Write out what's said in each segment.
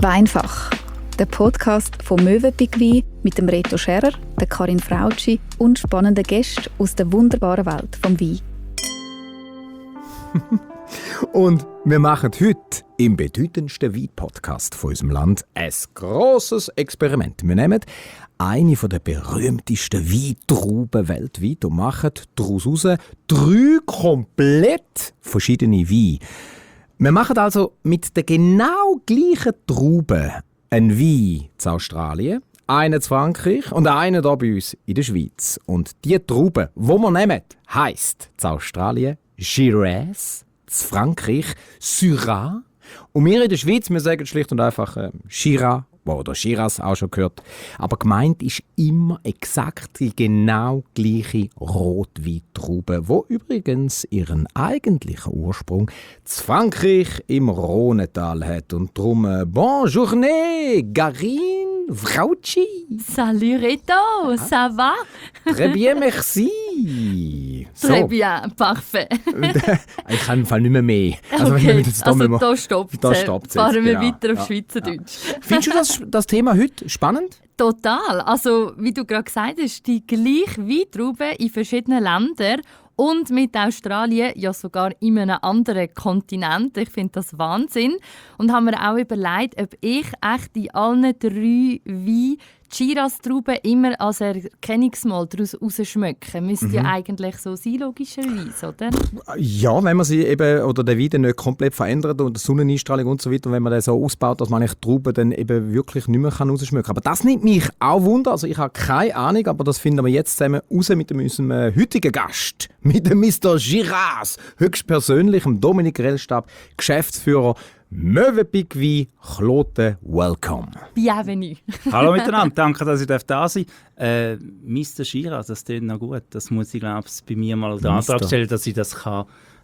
Weinfach, der Podcast von Mövenpick Wein mit dem Reto Scherer, der Karin Frautschi und spannenden Gästen aus der wunderbaren Welt vom Wein. Und wir machen heute im bedeutendsten Wein-Podcast von unserem Land ein grosses Experiment. Wir nehmen eine der berühmtesten Weintrauben weltweit und machen daraus 3 komplett verschiedene Weine. Wir machen also mit der genau gleichen Traube einen Wein in Australien, einen in Frankreich und einen hier bei uns in der Schweiz. Und die Traube, die wir nehmen, heisst in Australien Shiraz, in Frankreich Syrah und wir in der Schweiz, wir sagen schlicht und einfach Shiraz oder Shiraz, auch schon gehört. Aber gemeint ist immer exakt die genau gleiche Rotweintraube, die übrigens ihren eigentlichen Ursprung in Frankreich im Rhonetal hat. Und darum bonne journée, Garine Frautschi. Salut Reto, ça va? Très bien, merci. Très bien, parfait. Ich kann im Fall nicht mehr. Okay, da stoppt es. Fahren wir genau. weiter auf Schweizerdeutsch. Findest du das Thema heute spannend? Total. Also, wie du gerade gesagt hast, die gleiche Weintraube in verschiedenen Ländern und mit Australien ja sogar in einem anderen Kontinent. Ich finde das Wahnsinn. Und haben mir auch überlegt, ob ich echt in allen 3 Weinen die Shiraz-Trauben immer als Erkennungsmal daraus rausschmecken. Müsste ja eigentlich so sein, logischerweise, oder? Ja, wenn man sie eben, oder den Wein nicht komplett verändert und die Sonneneinstrahlung und so weiter, und wenn man den so ausbaut, dass man die Trauben dann eben wirklich nicht mehr rausschmecken kann. Aber das nimmt mich auch Wunder. Also ich habe keine Ahnung, aber das finden wir jetzt zusammen raus mit unserem heutigen Gast, mit dem Mr. Shiraz, höchstpersönlich, dem Dominik Rellstab, Geschäftsführer Mövenpick Wein, Kloten, welcome. Bienvenue. Hallo miteinander, danke, dass ich da sein darf. Mr. Shiraz, das klingt noch gut. Das muss ich, glaube ich, bei mir mal den Antrag stellen, dass ich das kann,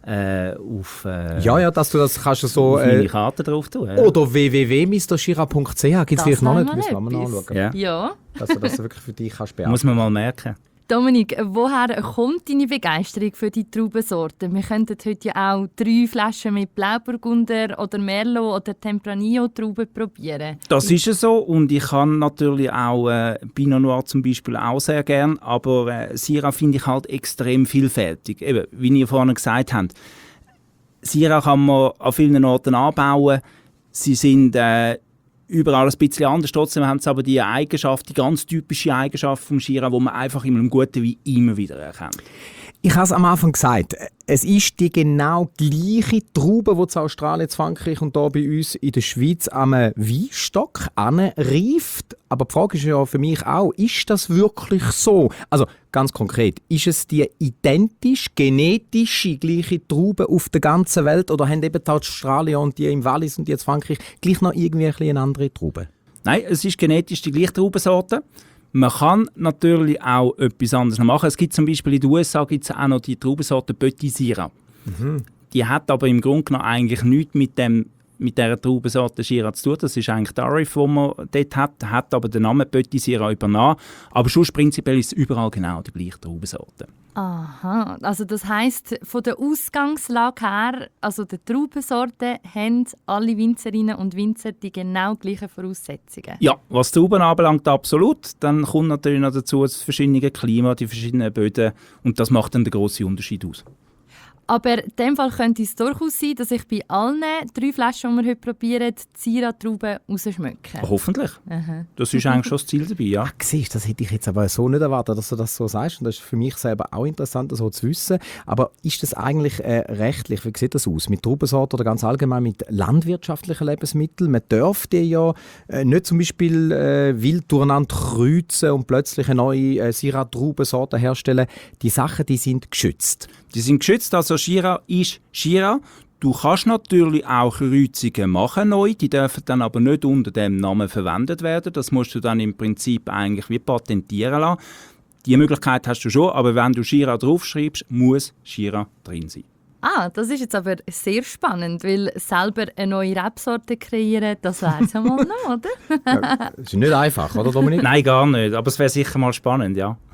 auf dass du das kannst so meine Karte drauf tun. Ja. Oder www.mrshira.ch gibt es vielleicht noch nicht, müssen wir mal anschauen. Ja. Dass du das wirklich für dich kannst beachten. Muss man mal merken. Dominik, woher kommt deine Begeisterung für die Traubensorten? Wir könnten heute ja auch 3 Flaschen mit Blauburgunder oder Merlot oder Tempranillo-Trauben probieren. Das ist es so und ich kann natürlich auch Pinot Noir zum Beispiel auch sehr gern, aber Syrah finde ich halt extrem vielfältig. Eben, wie ihr vorhin gesagt habt, Syrah kann man an vielen Orten anbauen. Sie sind überall ein bisschen anders. Trotzdem haben sie aber die Eigenschaft, die ganz typische Eigenschaft vom Shiraz, die man einfach in einem guten Wein immer wieder erkennt. Ich habe es am Anfang gesagt, es ist die genau gleiche Traube, die in Australien, in Frankreich und hier bei uns in der Schweiz am Weinstock anreift. Aber die Frage ist ja für mich auch, ist das wirklich so? Also ganz konkret, ist es die identisch, genetische gleiche Traube auf der ganzen Welt oder haben eben die Australier und die im Wallis und die in Frankreich gleich noch irgendwie eine andere Traube? Nein, es ist genetisch die gleiche Traubensorte. Man kann natürlich auch etwas anderes noch machen. Es gibt zum Beispiel in den USA gibt's auch noch die Traubensorte Petit Syrah. Die hat aber im Grunde genommen eigentlich nichts mit dieser Traubensorte Shiraz zu tun. Das ist eigentlich der Arif, den man dort hat aber den Namen Petit Syrah übernommen. Aber sonst prinzipiell ist es überall genau die gleiche Traubensorte. Aha, also das heisst, von der Ausgangslage her, also der Traubensorte, haben alle Winzerinnen und Winzer die genau gleichen Voraussetzungen? Ja, was die Trauben anbelangt, absolut. Dann kommt natürlich noch dazu das verschiedene Klima, die verschiedenen Böden und das macht dann den grossen Unterschied aus. Aber in dem Fall könnte es durchaus sein, dass ich bei allen 3 Flaschen, die wir heute probieren, die Syrah-Trauben rausschmecken. Hoffentlich. Aha. Das ist eigentlich schon das Ziel dabei, ja. Siehst, das hätte ich jetzt aber so nicht erwartet, dass du das so sagst. Und das ist für mich selber auch interessant, das so zu wissen. Aber ist das eigentlich rechtlich, wie sieht das aus? Mit Traubensorten oder ganz allgemein mit landwirtschaftlichen Lebensmitteln? Man darf die ja nicht zum Beispiel wild durcheinander kreuzen und plötzlich eine neue Syrah-Traubensorte herstellen. Die Sachen, die sind geschützt. Die sind geschützt, also Shiraz ist Shiraz. Du kannst natürlich auch Kreuzungen machen neu, die dürfen dann aber nicht unter dem Namen verwendet werden. Das musst du dann im Prinzip eigentlich wie patentieren lassen. Die Möglichkeit hast du schon, aber wenn du Shiraz draufschreibst, muss Shiraz drin sein. Ah, das ist jetzt aber sehr spannend, weil selber eine neue Rebsorte kreieren, das wäre es ja mal noch, oder? Das ist nicht einfach, oder Dominik? Nein, gar nicht, aber es wäre sicher mal spannend, ja.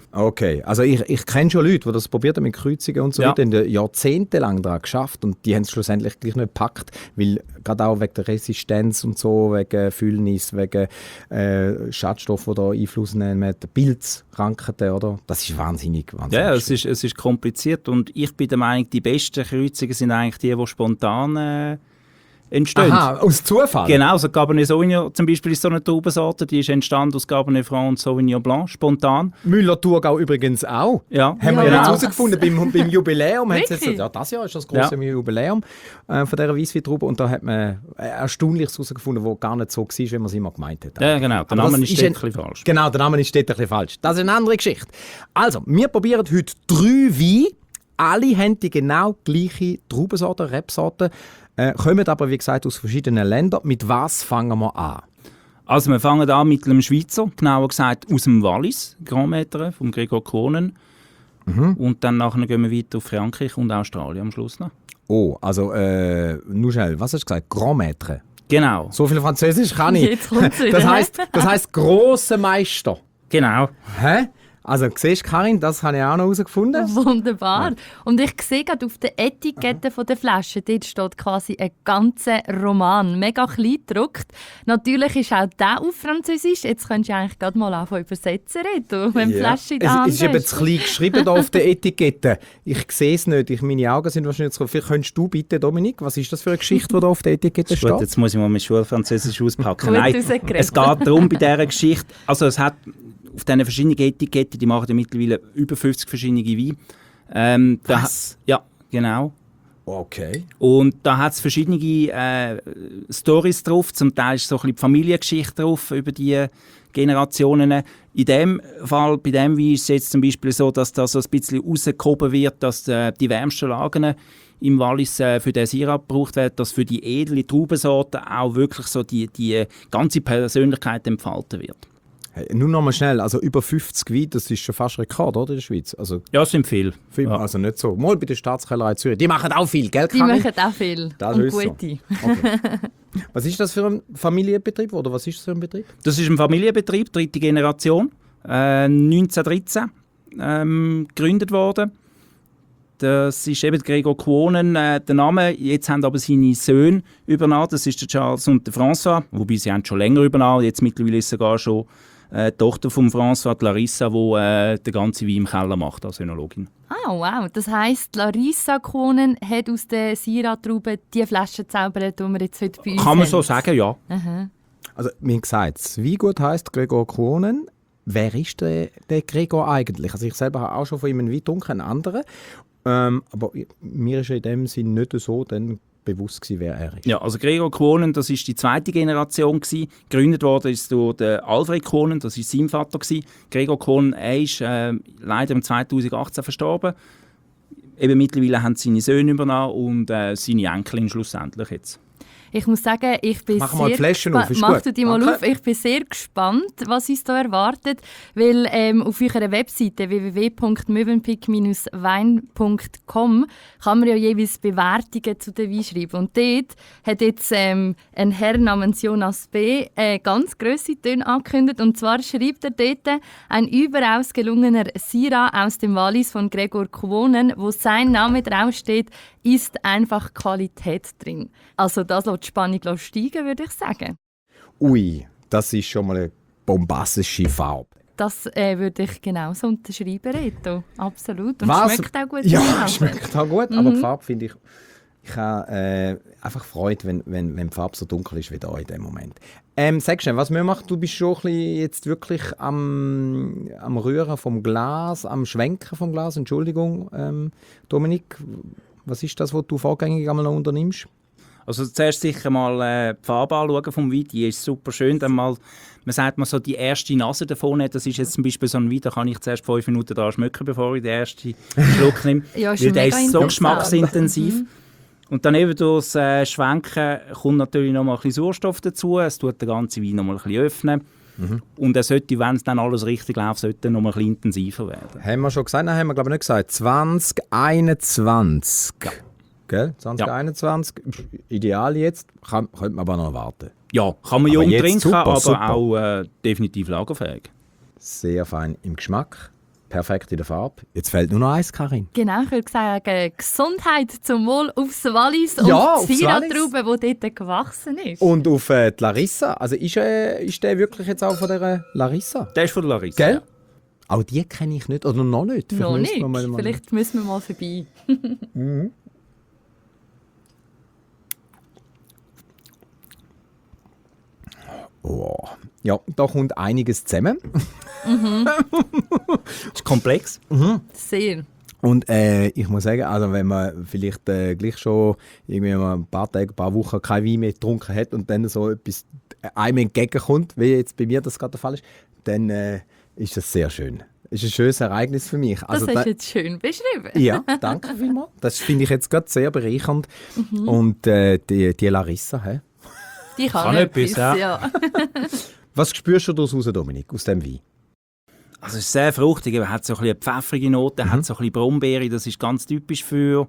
Okay, also ich kenne schon Leute, die das probiert haben mit Kreuzungen und so weiter, die haben jahrzehntelang daran geschafft und die haben es schlussendlich gleich nicht gepackt, weil gerade auch wegen der Resistenz und so, wegen Füllnis, wegen Schadstoffen, die da Einfluss nehmen, Pilzkrankheiten, oder? Das ist wahnsinnig Ja, es ist kompliziert und ich bin der Meinung, die besten Kreuzungen sind eigentlich die spontan entstehen. Aha, aus Zufall? Genau, also Cabernet Sauvignon zum Beispiel ist so eine Traubensorte, die ist entstanden aus Cabernet Franc und Sauvignon Blanc, spontan. Müller-Thurgau übrigens auch. Ja, haben wir jetzt herausgefunden beim Jubiläum. Wirklich? Das Jahr ist das große Jubiläum von dieser Weissweintraube und da hat man Erstaunliches herausgefunden, das gar nicht so war, wie man es immer gemeint hat. Ja, genau. Der Name ist ein bisschen falsch. Genau, der Name ist dort ein bisschen falsch. Das ist eine andere Geschichte. Also, wir probieren heute 3 Weine. Alle haben die genau gleiche Traubensorte, Rebsorte, kommen aber, wie gesagt, aus verschiedenen Ländern. Mit was fangen wir an? Also wir fangen an mit einem Schweizer, genauer gesagt aus dem Wallis, Grand Maître, vom Gregor Kronen. Und dann nachher gehen wir weiter auf Frankreich und Australien am Schluss noch. Oh, also, nur schnell, was hast du gesagt? Grand Maître? Genau. So viel Französisch kann ich. Jetzt kommt's wieder. Das heisst grosse Meister. Genau. Hä? Also, siehst du, Karin, das habe ich auch noch herausgefunden. Wunderbar. Und ich sehe gerade auf der Etikette der Flasche, dort steht quasi ein ganzer Roman, mega klein gedruckt. Natürlich ist auch der auf Französisch. Jetzt könntest du eigentlich gerade mal anfangen übersetzen, Reto, wenn die Flasche in der Hand Es ist eben zu klein geschrieben da auf der Etikette. Ich sehe es nicht, meine Augen sind wahrscheinlich zu. Vielleicht könntest du bitte, Dominik, was ist das für eine Geschichte, die da auf der Etikette steht? Gut, jetzt muss ich mal mein Schulfranzösisch auspacken. Gut Nein, rausgeredet. es geht darum bei dieser Geschichte, also es hat auf diesen verschiedenen Etiketten, die machen ja mittlerweile über 50 verschiedene Weine. Was? Ja, genau. Okay. Und da hat es verschiedene Storys drauf, zum Teil ist so ein bisschen die Familiengeschichte drauf über die Generationen. In dem Fall, bei dem Wein ist es jetzt zum Beispiel so, dass da so ein bisschen rausgehoben wird, dass die wärmsten Lagen im Wallis für den Syrah gebraucht werden, dass für die edle Traubensorten auch wirklich so die ganze Persönlichkeit entfalten wird. Hey, nur noch mal schnell, also über 50 Weine, das ist schon fast Rekord, oder, in der Schweiz? Also, Ja, es sind viele. ja. Also nicht so. Mal bei der Staatskellerei Zürich. Die machen auch viel, gell, Die Karin? machen auch viel. Das Und ist so. gute. Okay. Was ist das für ein Familienbetrieb, oder was ist das für ein Betrieb? Das ist ein Familienbetrieb, 3. Generation, 1913 gegründet worden. Das ist eben Gregor Kronen, der Name. Jetzt haben aber seine Söhne übernommen. Das ist der Charles und der François. Wobei sie haben schon länger übernommen. Jetzt mittlerweile ist sogar schon die Tochter von François, die Larissa, die den ganzen Wein im Keller macht als Önologin. Ah, wow. Das heisst, Larissa Kronen hat aus der Syrah-Traube die Flasche gezaubert, die wir jetzt heute bei uns Kann man haben. so sagen, ja. Also, wie gesagt, das Weingut heisst Gregor Kronen. Wer ist der Gregor eigentlich? Also ich selber habe auch schon von ihm einen Wein getrunken, einen anderen. Aber mir ist in dem Sinn nicht so dann bewusst gewesen, wer er ist. Ja, also Gregor Kronen, das ist die 2. Generation gewesen. Gegründet worden ist durch den Alfred Kronen, das war sein Vater gewesen. Gregor Kronen, er ist leider im 2018 verstorben. Eben mittlerweile haben seine Söhne übernommen und seine Enkelin schlussendlich jetzt. Ich muss sagen, ich bin Mach mal die Flaschen auf, ist Mach gut. du die mal Okay. auf. Ich bin sehr gespannt, was uns da erwartet, weil auf eurer Webseite www.mövenpick-wein.com kann man ja jeweils Bewertungen zu den Weinen schreiben. Und dort hat jetzt ein Herr namens Jonas B. ganz grosse Töne angekündigt. Und zwar schreibt er dort, ein überaus gelungener Syrah aus dem Wallis von Gregor Kronen, wo sein Name draufsteht, ist einfach Qualität drin. Also das lässt die Spannung steigen, würde ich sagen. Ui, das ist schon mal eine bombastische Farbe. Das würde ich genauso unterschreiben, Reto. Absolut. Und Was? schmeckt auch gut. Ja, schmeckt auch gut, aber die Farbe finde ich... Ich habe einfach Freude, wenn die Farbe so dunkel ist wie da in dem Moment. Sag schnell, was wir machen, du bist schon ein bisschen jetzt wirklich am Rühren vom Glas, am Schwenken vom Glas. Entschuldigung, Dominik, was ist das, was du vorgängig einmal noch unternimmst? Also zuerst sicher mal die Farbe anschauen vom Wein, die ist super schön. Dann mal, man sagt mal so, die erste Nase davon, das ist jetzt zum Beispiel so ein Wein, da kann ich zuerst 5 Minuten dran schmecken, bevor ich den ersten Schluck nehme. Ja, ist weil der mega ist so interessant. geschmacksintensiv. Und dann eben durchs Schwenken kommt natürlich noch mal ein bisschen Sauerstoff dazu. Es tut den ganzen Wein noch mal ein bisschen öffnen. Und er sollte, wenn es dann alles richtig läuft, sollte noch mal ein bisschen intensiver werden. Haben wir schon gesagt? Nein, haben wir glaube ich nicht gesagt. 2021. Ja. Gell? 2021. Ja. Ideal jetzt. Könnte man aber noch warten. Ja, kann man Aber jung jetzt trinken, super, aber super. auch definitiv lagerfähig. Sehr fein im Geschmack. perfekt in der Farbe. Jetzt fehlt nur noch eins, Karin. Genau, ich würde sagen, Gesundheit zum Wohl aufs Wallis und Ja, aufs die Syrah-Traube, die dort gewachsen ist. Und auf die Larissa. Also ist der wirklich jetzt auch von der Larissa? Der ist von der Larissa. Gell? Ja. Auch die kenne ich nicht. Oder noch nicht. Noch müssen nicht. wir mal Vielleicht müssen wir mal vorbei. Oh. Ja, da kommt einiges zusammen. Das ist komplex. Sehr. Und ich muss sagen, also wenn man vielleicht gleich schon irgendwie mal ein paar Tage, ein paar Wochen kein Wein mehr getrunken hat und dann so etwas einem entgegenkommt, wie jetzt bei mir das gerade der Fall ist, dann ist das sehr schön. Das ist ein schönes Ereignis für mich. Das ist jetzt schön beschrieben. Ja, danke vielmals. Das finde ich jetzt gerade sehr bereichernd. Und die Larissa, hä? Die kann etwas, etwas, ja. Was spürst du daraus, Dominik, aus dem Wein? Also es ist sehr fruchtig, er hat so ein bisschen eine pfeffrige Note, hat so ein bisschen Brombeere, das ist ganz typisch für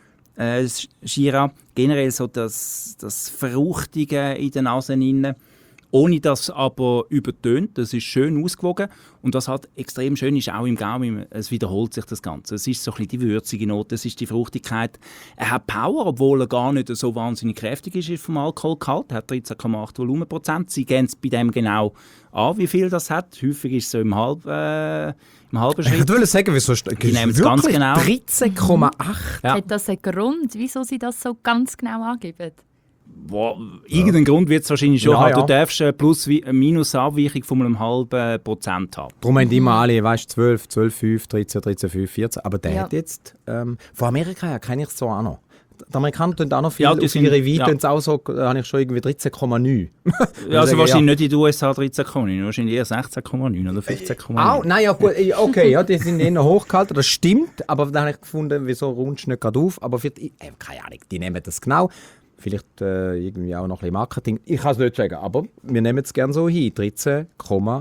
Syrah. Generell so das Fruchtige in den Nasen innen, ohne dass es aber übertönt. Das ist schön ausgewogen und was halt extrem schön ist, auch im Gaumen, es wiederholt sich das Ganze. Es ist so ein bisschen die würzige Note, es ist die Fruchtigkeit. Er hat Power, obwohl er gar nicht so wahnsinnig kräftig ist vom Alkoholgehalt. Er hat 13,8 Volumenprozent. Sie gehen es bei dem genau an, wie viel das hat. Häufig ist es so im halben Schritt. Ich wollte sagen, wieso Die nehmen es ganz genau. 13,8. Ja. Hat das einen Grund, wieso sie das so ganz genau angeben? Irgendeinen Grund wird es wahrscheinlich schon Ja, haben. ja. Du darfst eine Minus-Abweichung von einem halben Prozent haben. Darum haben die immer alle, weißt, 12, 12,5, 13, 13,5, 14. Aber der Ja. hat jetzt, von Amerika her kenne ich es so auch noch. Die Amerikaner tun auch noch viel, Ja, auf die sind- ihre Weine ja. tun sie auch so, da habe ich schon irgendwie 13,9. Ja, also sagen, wahrscheinlich nicht in den USA 13,9, wahrscheinlich eher 16,9 oder 15,9. Nein, ja gut, okay, ja, die sind eher hochgehalten, das stimmt, aber dann habe ich gefunden, wieso rundst du nicht gerade auf, aber für die, keine Ahnung, die nehmen das genau, vielleicht irgendwie auch noch ein bisschen Marketing, ich kann es nicht sagen, aber wir nehmen es gerne so hin, 13,8.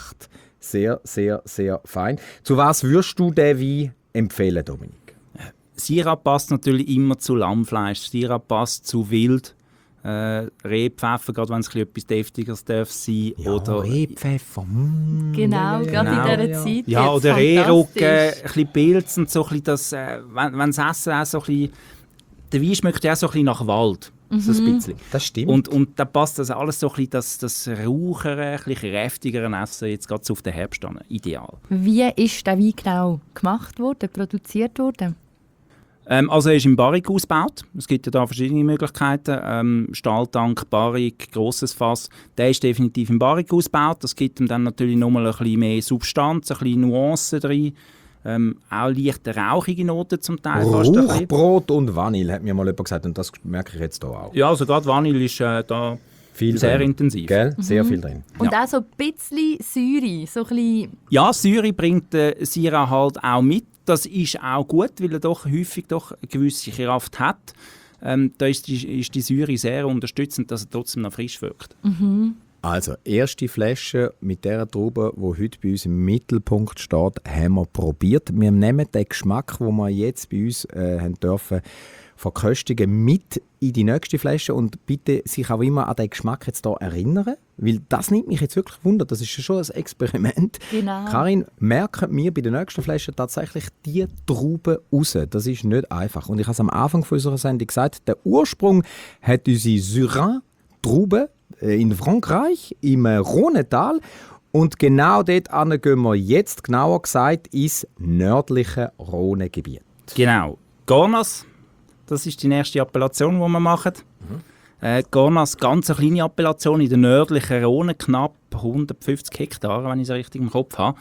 Sehr, sehr, sehr fein. Zu was würdest du den Wein empfehlen, Dominik? Syrah passt natürlich immer zu Lammfleisch, Syrah passt zu Wild, Rehpfeffer, gerade wenn es etwas Deftigeres darf sein. Oder Rehpfeffer. Genau, gerade Genau. in dieser Zeit. ja, jetzt oder Rehrücken, ein fantastisch. bisschen Pilz und so ein bisschen das, wenn das Essen auch so ein bisschen, der Wein schmeckt ja auch so ein bisschen nach Wald, so ein bisschen. Das stimmt. Und da passt das alles so ein bisschen, das rauchere, ein bisschen kräftigere Essen, jetzt gerade so auf den Herbst an, ideal. Wie ist der Wein genau gemacht worden, produziert worden? Also er ist im Barrique ausgebaut. Es gibt ja da verschiedene Möglichkeiten. Stahltank, Barrique, grosses Fass. Der ist definitiv im Barrique ausgebaut. Das gibt ihm dann natürlich nochmal ein bisschen mehr Substanz, ein bisschen Nuancen drin. Auch leichte rauchige Noten zum Teil. fast ein bisschen. Rauchbrot und Vanille, hat mir mal jemand gesagt, und das merke ich jetzt hier auch. Ja, also gerade Vanille ist da Viel sehr drin. intensiv. Gell? Sehr viel drin. Und Ja. auch so ein bisschen Säure, so ein bisschen... Ja, Säure bringt Syrah halt auch mit. Das ist auch gut, weil er doch häufig doch eine gewisse Kraft hat. Da ist die Säure sehr unterstützend, dass er trotzdem noch frisch wirkt. Also, erste Flasche mit dieser Traube, die heute bei uns im Mittelpunkt steht, haben wir probiert. Wir nehmen den Geschmack, den wir jetzt bei uns haben dürfen, verköstigen, mit in die nächste Flasche und bitte sich auch immer an den Geschmack jetzt hier erinnern, weil das nimmt mich jetzt wirklich Wunder. Das ist ja schon ein Experiment. Genau. Karin, merken wir bei der nächsten Flasche tatsächlich die Traube raus. Das ist nicht einfach. Und ich habe es am Anfang von unserer Sendung gesagt, der Ursprung hat unsere Syrah-Traube in Frankreich, im Rhonetal. Und genau dort gehen wir jetzt, genauer gesagt, ins nördliche Rhonegebiet. Genau. Gornas, das ist die nächste Appellation, die wir machen. Gornas, ganz eine kleine Appellation in der nördlichen Rhone, knapp 150 Hektar, wenn ich es richtig im Kopf habe.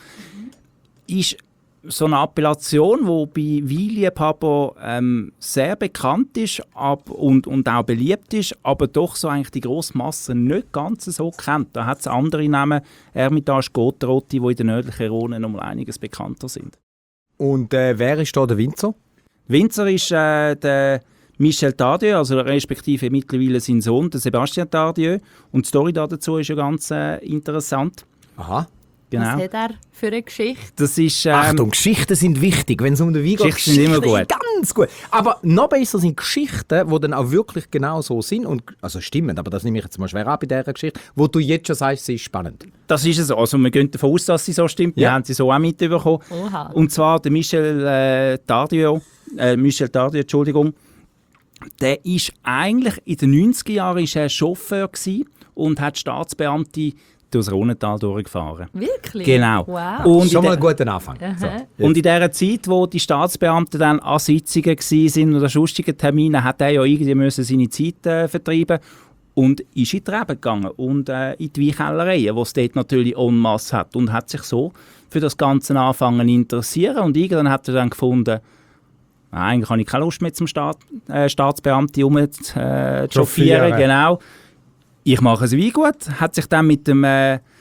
Ist so eine Appellation, die bei Weinliebhabern sehr bekannt ist und auch beliebt ist, aber doch so eigentlich die grosse Masse nicht ganz so kennt. Da hat es andere Namen, Hermitage, Gotterotti, die in der nördlichen Rhone noch mal einiges bekannter sind. Und wer ist da der Winzer? Winzer ist der Michel Tardieu, also respektive mittlerweile sein Sohn, der Sébastien Tardieu. Und die Story dazu ist ja ganz interessant. Aha. Genau. Was hat er für eine Geschichte? Das ist, Achtung, Geschichten sind wichtig, wenn es um den Wein geht. Geschichten sind immer gut. Ganz gut. Aber noch besser sind Geschichten, die dann auch wirklich genau so sind. Und, also stimmen, aber das nehme ich jetzt mal schwer ab bei dieser Geschichte, wo du jetzt schon sagst, sie ist spannend. Das ist es so. Also wir gehen davon aus, dass sie so stimmt. Wir haben sie so auch mitbekommen. Oha. Und zwar der Michel Tardieu, Entschuldigung. Der ist eigentlich in den 90er Jahren Chauffeur gewesen und hat Staatsbeamte durchs Rhonental durchgefahren. Wirklich? Genau. Wow. Und Schon mal ein guter Anfang. So. Und in dieser Zeit, wo die Staatsbeamten dann an Sitzungen waren oder sonstigen Termine, hat er ja irgendwie müssen seine Zeit vertreiben und ist in die Reben gegangen und in die Weinkellereien, die es dort natürlich en masse hat, und hat sich so für das Ganze angefangen zu interessieren. Und irgendwann hat er dann gefunden, eigentlich habe ich keine Lust mehr zum Staatsbeamten chauffieren. Genau. Ich mache es wie gut. Hat sich dann mit dem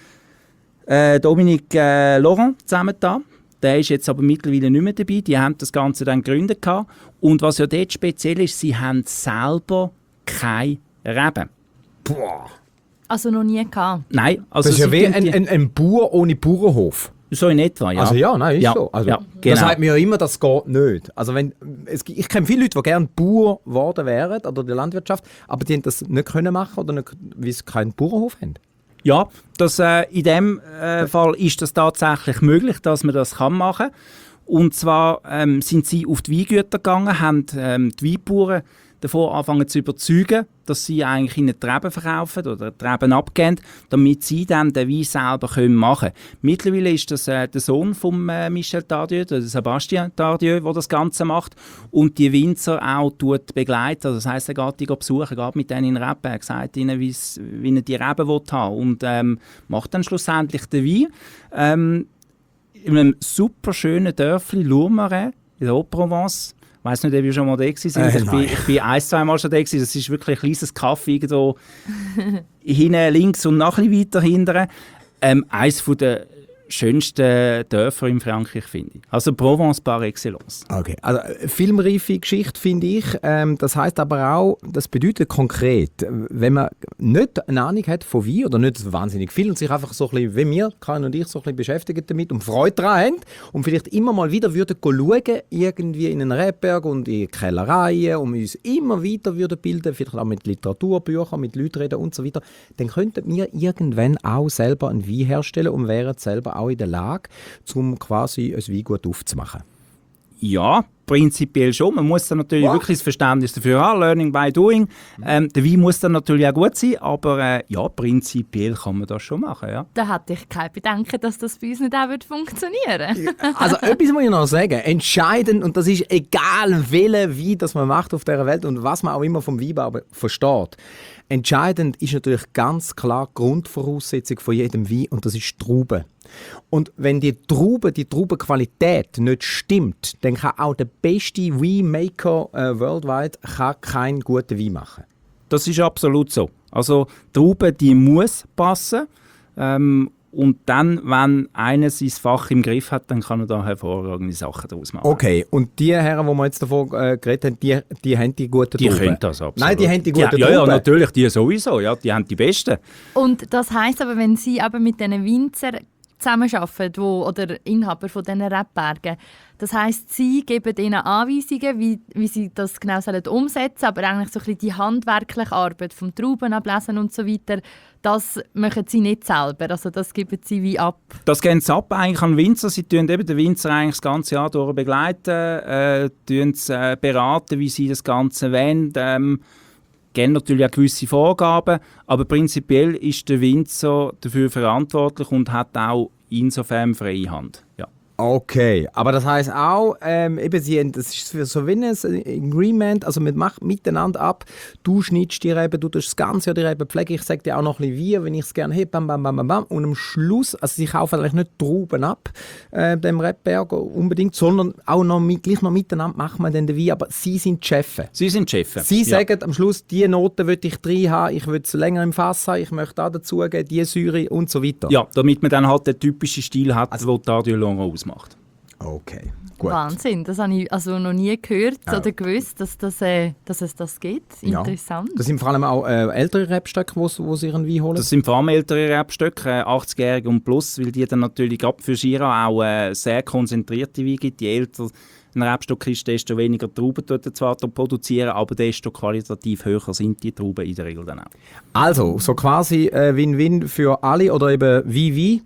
Dominique Laurent zusammengetan. Der ist jetzt aber mittlerweile nicht mehr dabei. Die haben das Ganze dann gegründet. Und was ja dort speziell ist, sie haben selber keine Reben. Boah. Also noch nie gehabt? Nein. Also Das ist ja wie ein Bauer ohne Bauernhof. so in etwa, ja. Also ja, nein, ist Ja, so. Also, ja, Da genau. sagt mir ja immer, das geht nicht. Also ich kenne viele Leute, die gerne Bauer geworden wären oder die Landwirtschaft, aber die haben das nicht können machen oder nicht, weil sie keinen Bauernhof haben. Ja, in dem Fall ist das tatsächlich möglich, dass man das machen kann. Und zwar sind sie auf die Weingüter gegangen, haben die Weinbauern davon angefangen zu überzeugen, dass sie eigentlich ihnen Treben verkaufen oder Treben abgeben, damit sie dann den Wein selber machen können. Mittlerweile ist das der Sohn von Michel Tardieu, der Sébastien Tardieu, der das Ganze macht und die Winzer auch begleitet. Also das heisst, er geht die besuchen, geht mit denen in den Reben, er sagt ihnen, wie er die Reben haben will und macht dann schlussendlich den Wein. In einem super schönen Dörfli, Lourmarin, in der Haute-Provence. Ich weiss nicht, ob ihr schon mal da waren. Ich bin ein-, zweimal schon da gewesen. Das ist wirklich ein kleines Kaffee irgendwo hinten links und noch ein bisschen weiter hinten. Eines der schönsten Dörfer in Frankreich, finde ich. Also Provence par excellence. Okay, also filmreife Geschichte finde ich. Das heisst aber auch, das bedeutet konkret, wenn man nicht eine Ahnung hat von Wein oder nicht wahnsinnig viel und sich einfach so ein bisschen, wie wir, Karin und ich, so ein bisschen beschäftigen damit und Freude daran haben und vielleicht immer mal wieder würden schauen, irgendwie in einen Rebberg und in Kellereien und uns immer weiter würden bilden, vielleicht auch mit Literaturbüchern, mit Leuten reden und so weiter, dann könnten wir irgendwann auch selber einen Wein herstellen und wären selber auch in der Lage, um quasi ein Weingut aufzumachen. Ja, prinzipiell schon. Man muss dann natürlich wirklich das Verständnis dafür haben, Learning by Doing. Der Wein muss dann natürlich auch gut sein, aber ja, prinzipiell kann man das schon machen, ja. Da hatte ich kein Bedenken, dass das bei uns nicht auch funktionieren würde. Also etwas muss ich noch sagen. Entscheidend, und das ist egal, welchen Wein das man macht auf dieser Welt und was man auch immer vom Weinbau versteht. Entscheidend ist natürlich ganz klar die Grundvoraussetzung von jedem Wein und das ist die Traube. Und wenn die Traubenqualität nicht stimmt, dann kann auch der beste Winemaker worldwide keinen guten Wein machen. Das ist absolut so. Also die Traube, die muss passen. Und dann, wenn einer sein Fach im Griff hat, dann kann er da hervorragende Sachen daraus machen. Okay, und die Herren, die wir jetzt davon geredet haben, die haben die guten Trauben? Die können das absolut. Nein, die haben die guten Trauben. Ja, natürlich, die sowieso. Ja, die haben die besten. Und das heisst aber, wenn Sie aber mit diesen Winzern zusammenarbeiten, oder Inhaber von diesen Rebbergen, das heisst, Sie geben ihnen Anweisungen, wie sie das genau umsetzen sollen, aber eigentlich so ein bisschen die handwerkliche Arbeit vom Trauben ablesen und so weiter, das machen Sie nicht selber, also das geben Sie wie ab. Das geben sie ab eigentlich an Winzer. Sie tun eben den Winzer eigentlich das ganze Jahr durch begleiten, beraten, wie sie das Ganze wollen, geben natürlich auch gewisse Vorgaben, aber prinzipiell ist der Winzer dafür verantwortlich und hat auch insofern freie Hand. Ja. Okay, aber das heisst auch, eben, das ist so wie ein Agreement, also man macht miteinander ab, du schneidest die Reben, du tust das ganze Jahr die Reben pflegen, ich sage dir auch noch ein bisschen wie, wenn ich es gerne hätte, bam, bam, bam, bam, bam. Und am Schluss, also sie kaufen eigentlich nicht Trauben ab, dem Rebberg unbedingt, sondern auch noch gleich noch miteinander machen wir dann den Wein, aber sie sind die Chefs. Sie sind die Chefs. Sie sagen am Schluss, diese Noten will ich drin haben, ich will es länger im Fass haben, ich möchte da dazugeben, diese Säure und so weiter. Ja, damit man dann halt den typischen Stil hat, den Tardieu Laurent ausmacht. Okay. Gut. Wahnsinn, das habe ich also noch nie gehört oder gewusst, dass es das gibt. Interessant. Ja. Das sind vor allem auch ältere Rebstöcke, wo sie ihren Wein holen? Das sind vor allem ältere Rebstöcke, 80-Jährige und plus, weil die dann natürlich gerade für Syrah auch sehr konzentrierte Weine gibt. Je älter ein Rebstock ist, desto weniger Trauben dort zwar produzieren, aber desto qualitativ höher sind die Trauben in der Regel dann auch. Also, so quasi Win-Win für alle oder eben wie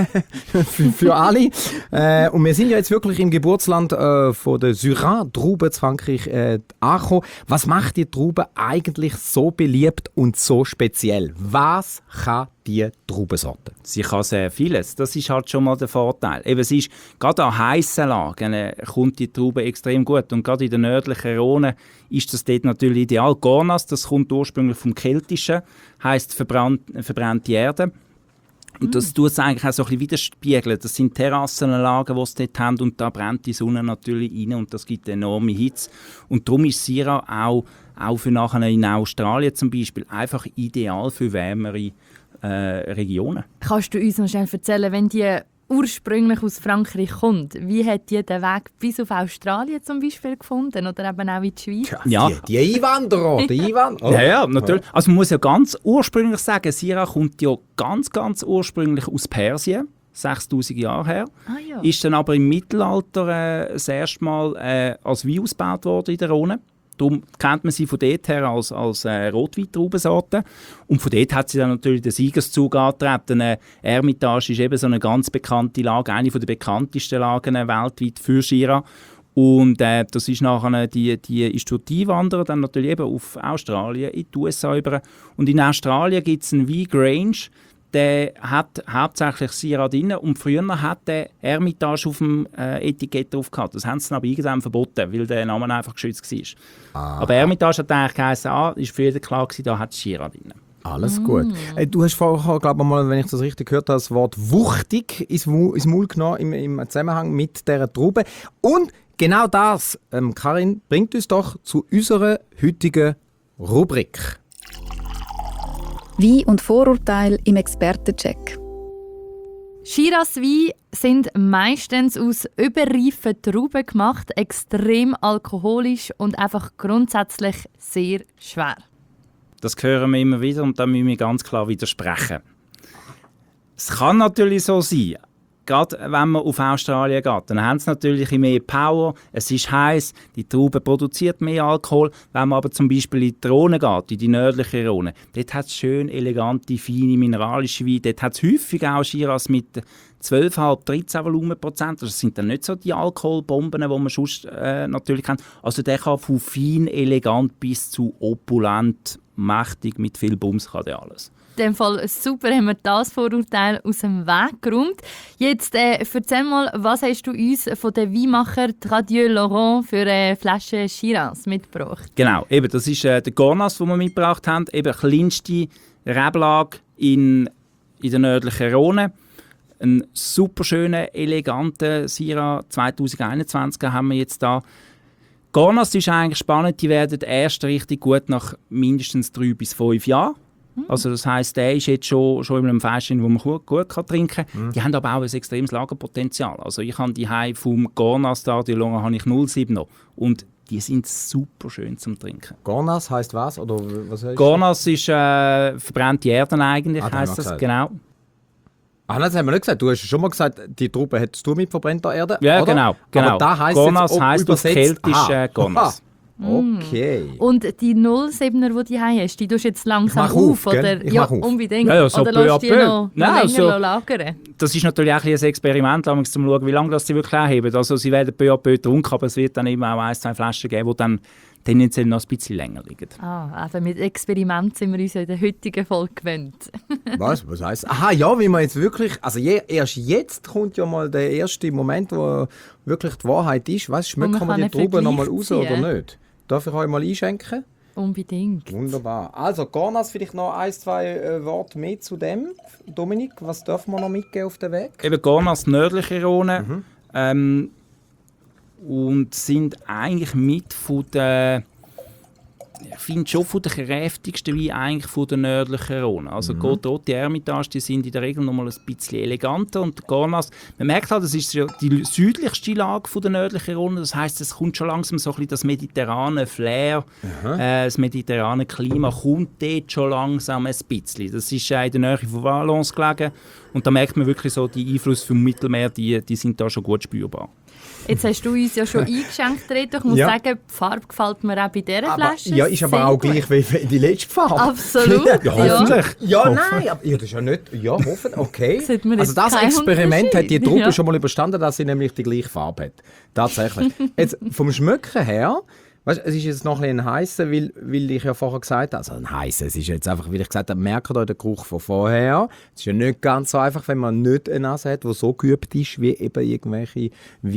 für alle. Und wir sind ja jetzt wirklich im Geburtsland von der Syrah-Traube in Frankreich angekommen. Was macht die Traube eigentlich so beliebt und so speziell? Was kann die Traubensorte? Sie kann sehr vieles. Das ist halt schon mal der Vorteil. Eben, es ist, gerade an heissen Lagen kommt die Traube extrem gut. Und gerade in den nördlichen Rhone ist das dort natürlich ideal. Gornas, das kommt ursprünglich vom Keltischen, heisst verbrannte Erde. Und das tut es eigentlich auch so ein bisschen widerspiegeln. Das sind Terrassenanlagen, die sie dort haben, und da brennt die Sonne natürlich rein und das gibt enorme Hitze. Und darum ist Syrah auch für nachher in Australien zum Beispiel einfach ideal für wärmere Regionen. Kannst du uns noch schnell erzählen, wenn die ursprünglich aus Frankreich kommt, wie hat die den Weg bis auf Australien zum Beispiel gefunden oder eben auch in die Schweiz? Ja. Die Einwanderer, Ja, natürlich. Also man muss ja ganz ursprünglich sagen, Syrah kommt ja ganz ursprünglich aus Persien, 6000 Jahre her. Ja. Ist dann aber im Mittelalter das erste Mal als Wein ausgebaut worden in der Rhone. Darum kennt man sie von dort her als Rotweintraubensorte. Und von dort hat sie dann natürlich den Siegeszug angetreten. Hermitage ist eben so eine ganz bekannte Lage, eine der bekanntesten Lagen weltweit für Syrah. Und das ist nachher die ist durch die Einwanderer dann natürlich eben auf Australien, in die USA über. Und in Australien gibt es einen Wein Grange, der hat hauptsächlich Syrah drin, und früher hat der Hermitage auf dem Etikett drauf gehabt. Das haben sie dann aber irgendwann verboten, weil der Name einfach geschützt war. Aber Hermitage hat eigentlich geheißen, ist für jeden klar gewesen, da hat Syrah drin. Alles gut. Du hast vorher, glaube ich mal, wenn ich das richtig gehört habe, das Wort wuchtig ins Maul genommen im Zusammenhang mit dieser Traube. Und genau das, Karin, bringt uns doch zu unserer heutigen Rubrik. Wein und Vorurteile im Expertencheck. Shiraz Weine sind meistens aus überreifen Trauben gemacht, extrem alkoholisch und einfach grundsätzlich sehr schwer. Das hören wir immer wieder und da müssen wir ganz klar widersprechen. Es kann natürlich so sein, gerade wenn man auf Australien geht, dann haben sie natürlich mehr Power, es ist heiß, die Traube produziert mehr Alkohol. Wenn man aber zum Beispiel in die Rhone geht, in die nördliche Rhone, dort hat es schön elegante, feine, mineralische Weine. Dort hat es häufig auch Shiraz mit 12,5-13 Volumenprozent. Das sind dann nicht so die Alkoholbomben, die man sonst natürlich kennt. Also der kann von fein, elegant bis zu opulent, mächtig, mit viel Bums kann der alles. In dem Fall super, haben wir das Vorurteil aus dem Weg geräumt. Jetzt erzähl mal, was hast du uns von den Weinmacher Tradieu Laurent für eine Flasche Shiraz mitgebracht? Genau, eben, das ist der Gornas, den wir mitgebracht haben. Eben kleinste Reblage in der nördlichen Rhone. Ein super schöner, eleganter Syrah 2021 haben wir jetzt da. Gornas ist eigentlich spannend, die werden erst richtig gut nach mindestens 3 bis 5 Jahren. Also das heisst, der ist jetzt schon in einem Fässchen, wo man gut trinken kann. Die haben aber auch ein extremes Lagerpotenzial. Also ich habe die vom Gornas Tradieu Laurent habe ich 0,7 noch. Und die sind super schön zum Trinken. Gornas heisst was? Oder was heißt Gornas ist verbrannte Erde eigentlich, heisst das. Genau. Das haben wir nicht gesagt. Du hast schon mal gesagt, die Traube hättest du mit verbrannter Erde, ja, oder? Genau. Aber da heisst Gornas jetzt heisst auf Keltisch Gornas. Okay. Und die 0,7er, die du hast, die tust du jetzt langsam Ich mach auf, oder? gell? Ich Ja, mach auf. unbedingt. Ja, so oder peu à lässt du die peu. noch Nein, länger lagern? Das ist natürlich auch ein Experiment, um zu schauen, wie lange das sie wirklich anheben. Also sie werden peu à peu getrunken, aber es wird dann immer auch 1-2 Flaschen geben, die dann tendenziell noch ein bisschen länger liegen. Eben mit Experiment sind wir uns in der heutigen Folge gewöhnt. Was heisst? Aha, ja, wie man jetzt wirklich, also erst jetzt kommt ja mal der erste Moment, wo wirklich die Wahrheit ist. Weißt, schmecken wir die Traube noch mal raus oder nicht? Darf ich euch mal einschenken? Unbedingt. Wunderbar. Also Gornas, vielleicht noch 1-2 Worte mehr zu dem. Dominik, was dürfen wir noch mitgeben auf den Weg? Eben Gornas nördliche Rhone. Und sind eigentlich mit von den ich finde schon von der kräftigsten Wein eigentlich von der nördlichen Rhone. Also Côte-Rôtie, die Hermitage, die sind in der Regel noch mal ein bisschen eleganter und der Garnas, man merkt halt, das ist ja die südlichste Lage von der nördlichen Rhone, das heisst, es kommt schon langsam so ein bisschen das mediterrane Flair, das mediterrane Klima kommt dort schon langsam ein bisschen. Das ist in der Nähe von Valence gelegen und da merkt man wirklich so, die Einflüsse vom Mittelmeer, die sind da schon gut spürbar. Jetzt hast du uns ja schon eingeschenkt, Reto. Ich muss sagen, die Farbe gefällt mir auch bei dieser Flasche. Ja, ist aber auch gleich wie die letzte Farbe. Absolut. Ja, hoffentlich. Ja, nein, aber das ist ja nicht... Ja, hoffentlich, okay. Also das Experiment hat die Truppe schon mal überstanden, dass sie nämlich die gleiche Farbe hat. Tatsächlich. Jetzt, vom Schmücken her... Weißt, es ist jetzt noch ein heißer, weil ich ja vorher gesagt habe, also ein heißer, es ist jetzt einfach, weil ich gesagt habe, merkt euch den Geruch von vorher. Es ist ja nicht ganz so einfach, wenn man nicht eine Nase hat, die so geübt ist, wie eben irgendwelche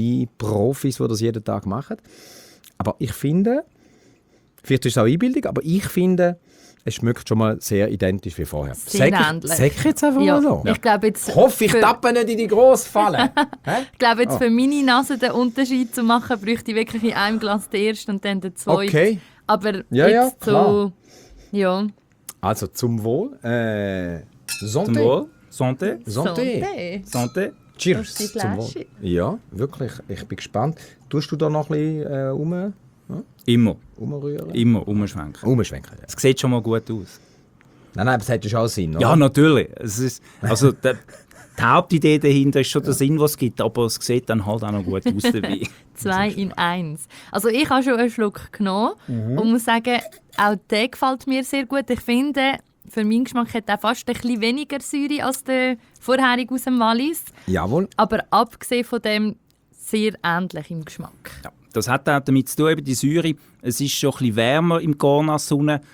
Profis, die das jeden Tag machen. Aber ich finde, vielleicht ist es auch Einbildung, aber ich finde, es schmeckt schon mal sehr identisch wie vorher. Sehr ähnlich. Sag ich jetzt einfach mal so. Ich glaube jetzt... Hoffe, ich tappe nicht in die grosse Falle. Ich glaube jetzt für meine Nase den Unterschied zu machen, bräuchte ich wirklich in einem Glas den ersten und dann den zweiten. Okay. Aber ja, jetzt klar. so... Ja. Also zum Wohl. Santé. Zum Wohl. Santé. Santé. Santé. Cheers. Die Zum Wohl. Flasche. Ja, wirklich. Ich bin gespannt. Tust du da noch ein bisschen Immer. umrühren? Immer umschwenken. Umschwenken, ja. Es sieht schon mal gut aus. Nein, aber es hat ja schon Sinn, oder? Ja, natürlich. Es ist, also die Hauptidee dahinter ist schon der Sinn, was es gibt, aber es sieht dann halt auch noch gut aus dabei. 2 in 1. Also ich habe schon einen Schluck genommen und muss sagen, auch der gefällt mir sehr gut. Ich finde, für meinen Geschmack hat er fast ein bisschen weniger Säure als der vorherige aus dem Wallis. Jawohl. Aber abgesehen von dem sehr ähnlich im Geschmack. Ja, das hat auch damit zu tun, eben die Säure. Es ist schon ein bisschen wärmer im Garnas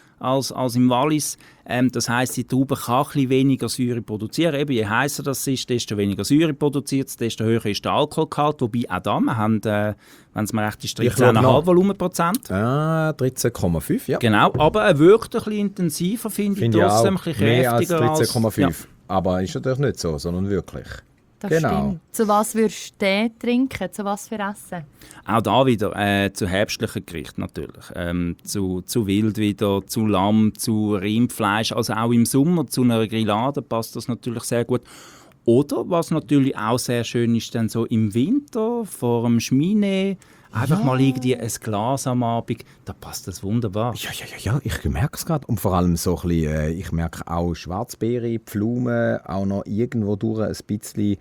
als im Wallis. Das heisst, die Traube kann ein bisschen weniger Säure produzieren. Eben, je heißer das ist, desto weniger Säure produziert es, desto höher ist der Alkoholgehalt. Wobei auch da, wir haben, wenn es mir recht ist, 13,5 Volumenprozent. 13,5, ja. Genau, aber er wirkt ein bisschen intensiver, finde ich, trotzdem ein bisschen mehr als kräftiger 13,5. Ja. Aber ist natürlich nicht so, sondern wirklich. Das Genau. stimmt. Zu was würdest du den trinken? Zu was für Essen? Auch da wieder zu herbstlichen Gerichten natürlich. Zu Wild wieder, zu Lamm, zu Rindfleisch. Also auch im Sommer zu einer Grillade passt das natürlich sehr gut. Oder was natürlich auch sehr schön ist, dann so im Winter vor dem Schmine einfach mal irgendwie ein Glas am Abend, da passt das wunderbar. Ja, ich merke es gerade. Und vor allem so ein bisschen, ich merke auch Schwarzbeere, Pflaumen, auch noch irgendwo durch ein bisschen.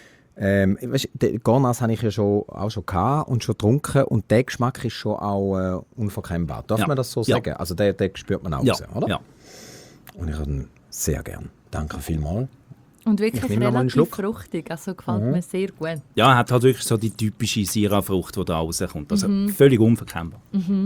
Weißt, den Garnas habe ich ja auch schon gehabt und schon getrunken und der Geschmack ist schon auch unverkennbar. Darf man das so sagen? Also den spürt man auch raus, oder? Ja. Und ich habe ihn sehr gern. Danke vielmals. Und wirklich Ich nehme noch mal einen relativ Schluck. fruchtig. Also gefällt mir sehr gut. Ja, er hat halt wirklich so die typische Syrah-Frucht, die da rauskommt. Also völlig unverkennbar.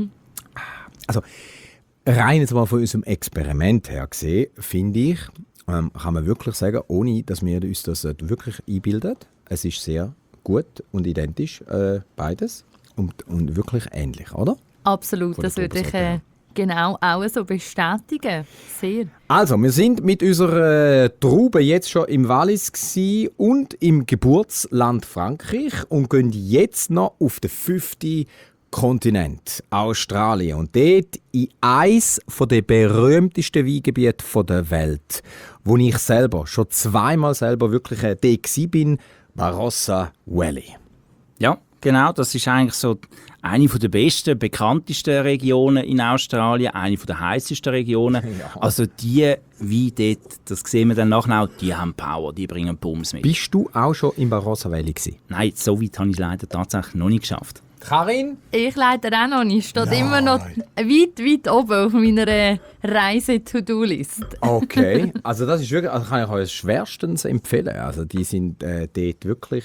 Also rein jetzt mal von unserem Experiment her gesehen, finde ich, kann man wirklich sagen, ohne dass wir uns das wirklich einbilden, es ist sehr gut und identisch, beides. Und wirklich ähnlich, oder? Absolut, Von der das würde ich Traubensorte her. genau auch so bestätigen. Sehr. Also, wir sind mit unserer Traube jetzt schon im Wallis gsi und im Geburtsland Frankreich und gehen jetzt noch auf den 5. Kontinent, Australien. Und dort in eines der berühmtesten Weingebiete der Welt, wo ich selber schon zweimal wirklich dort war, Barossa Valley. Ja, genau. Das ist eigentlich so eine der besten, bekanntesten Regionen in Australien, eine der heißesten Regionen. Ja. Also die Weine dort, das sehen wir dann nachher auch, die haben Power, die bringen Bums mit. Bist du auch schon im Barossa Valley gewesen? Nein, so weit habe ich es leider tatsächlich noch nicht geschafft. Karin? Ich leider auch noch nicht. Steht immer noch weit oben auf meiner Reise-to-do-List. Okay, also das ist wirklich, also kann ich euch schwerstens empfehlen. Also die sind dort wirklich